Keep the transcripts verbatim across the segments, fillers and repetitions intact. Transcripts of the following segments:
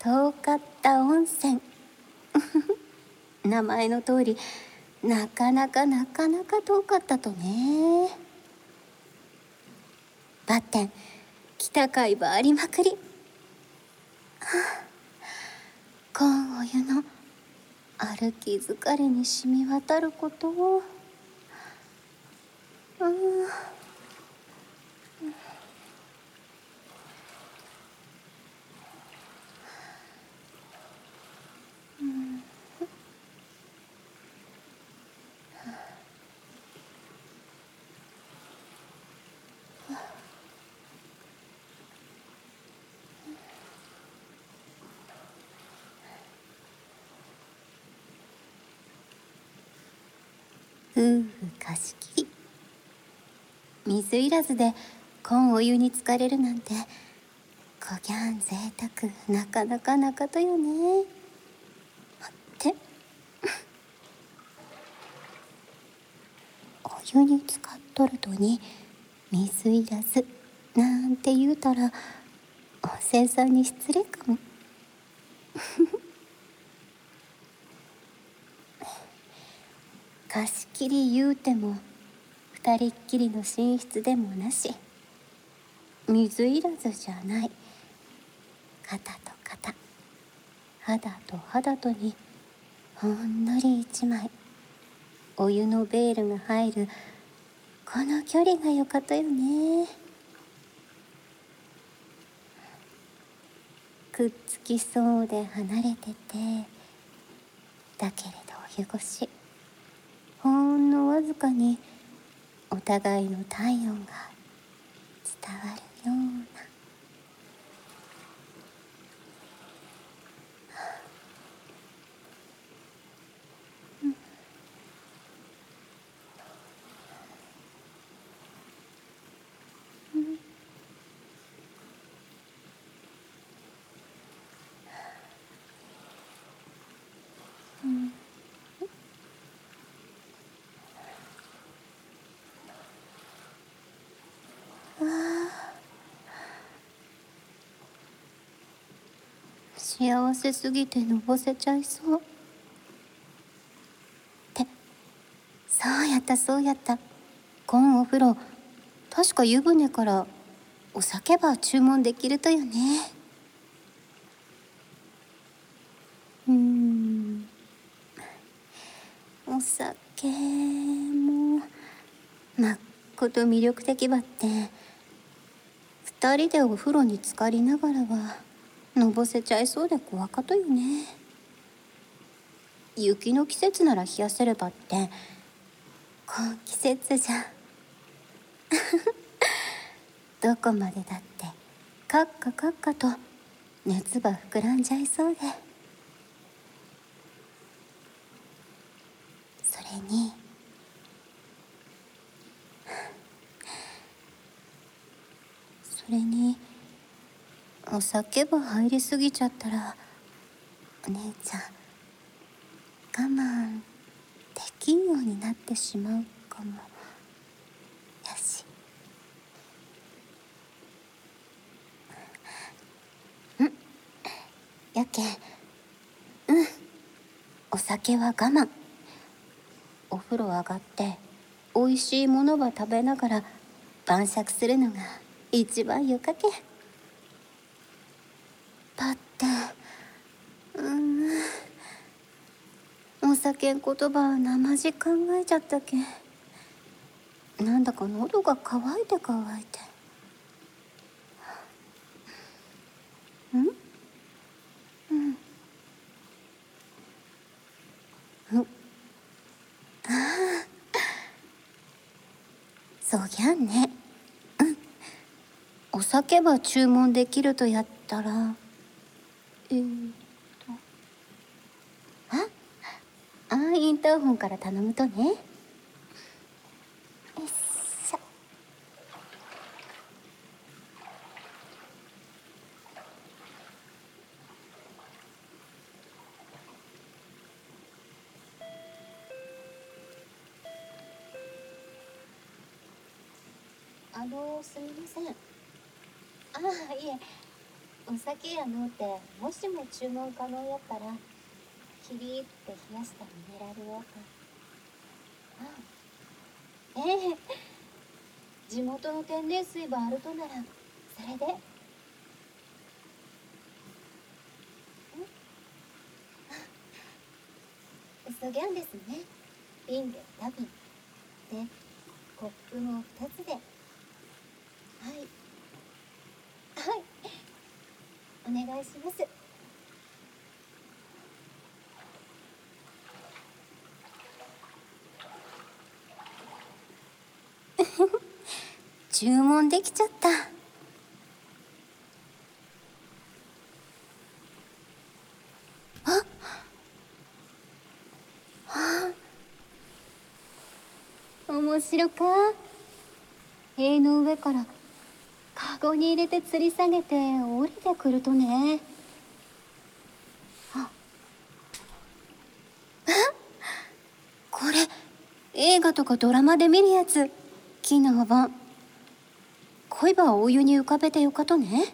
遠かった温泉名前の通り、なかなかなかなか遠かったとね。バッテン来たかいばありまくり。はあ、コーンお湯の歩き疲れに染み渡ることを。うん、夫婦貸し切り。水いらずでコンお湯に浸かれるなんて、こぎゃん贅沢なかなかなかとよね。ってお湯に浸かっとるとに水いらずなんて言うたら温泉さんに失礼かも。貸し切り言うても二人っきりの寝室でもなし、水いらずじゃない、肩と肩、肌と肌とにほんのり一枚お湯のベールが入るこの距離がよかとよね。くっつきそうで離れてて、だけれどお湯越しほんのわずかにお互いの体温が伝わるような。幸せすぎてのぼせちゃいそう。ってそうやったそうやった、コンお風呂確か湯船からお酒ば注文できるとよね。うーんお酒もまっこと魅力的ばって、二人でお風呂に浸かりながらはのぼせちゃいそうで怖かとよね。雪の季節なら冷やせればって、こん季節じゃどこまでだってカッカカッカと熱ば膨らんじゃいそうで、それにそれにお酒ば入りすぎちゃったらお姉ちゃん我慢できんようになってしまうかもやし。んやけんうんお酒は我慢。お風呂上がっておいしいものば食べながら晩酌するのが一番よかけ。だってうーんお酒んことばなまじ考えちゃったけん、なんだか喉が渇いて渇いて。んうんうんそうぎゃんね。うんお酒ば注文できるとやったらえー、っとああーインターホンから頼むとね。よいしょ。あのすみません。ああいえ、 お酒やのうてもしも注文可能やったらキリーって冷やしたミネラルウォーター。ああ、ええ、地元の天然水ばあるとならそれで。そぎゃんですね。瓶でに瓶でコップもふたつで。はいはい、お願いします。注文できちゃった。あ、はあ、面白か。塀の上からカゴに入れて吊り下げて降りてくるとね。あ、これ映画とかドラマで見るやつ。木の盆。恋ばお湯に浮かべてよかとね。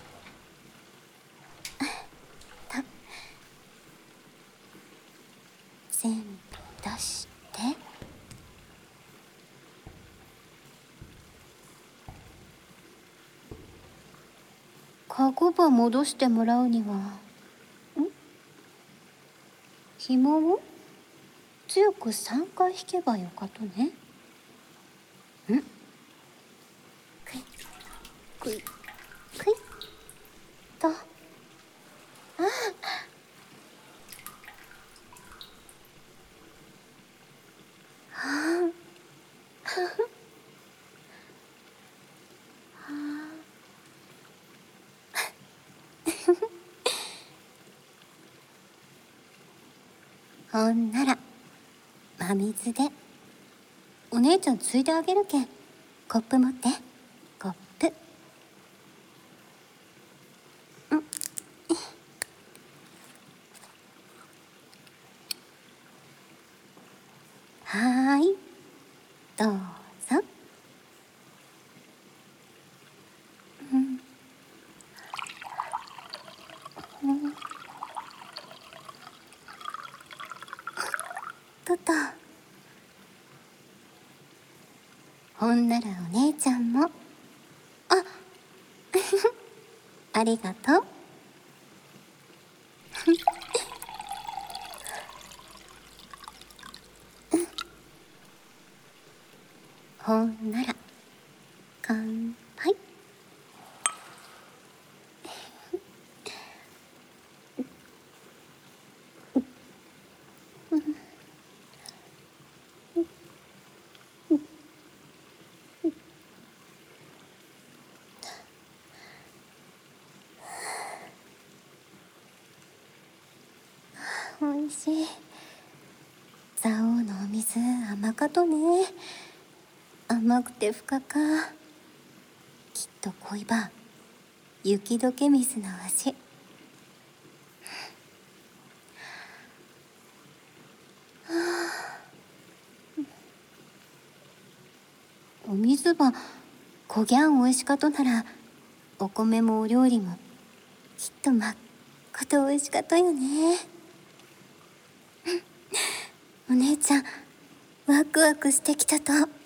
た全部出して。カゴば戻してもらうには、ん紐を強くさんかい引けばよかとね。んくいくいくいっと。ああ、はあ、ほんなら真水でお姉ちゃんついであげるけん、コップ持って。コップ。んはーい、どうぞ。うん、うん、とっと。ほんならお姉ちゃんも。あありがとう。ほんなら乾杯。おいしい。蔵王のお水甘かとね。甘くて深か。きっと恋ば雪解け水の味。お水ばこぎゃんおいしかとなら、お米もお料理もきっとまっことおいしかとよね。お姉ちゃんワクワクしてきたと。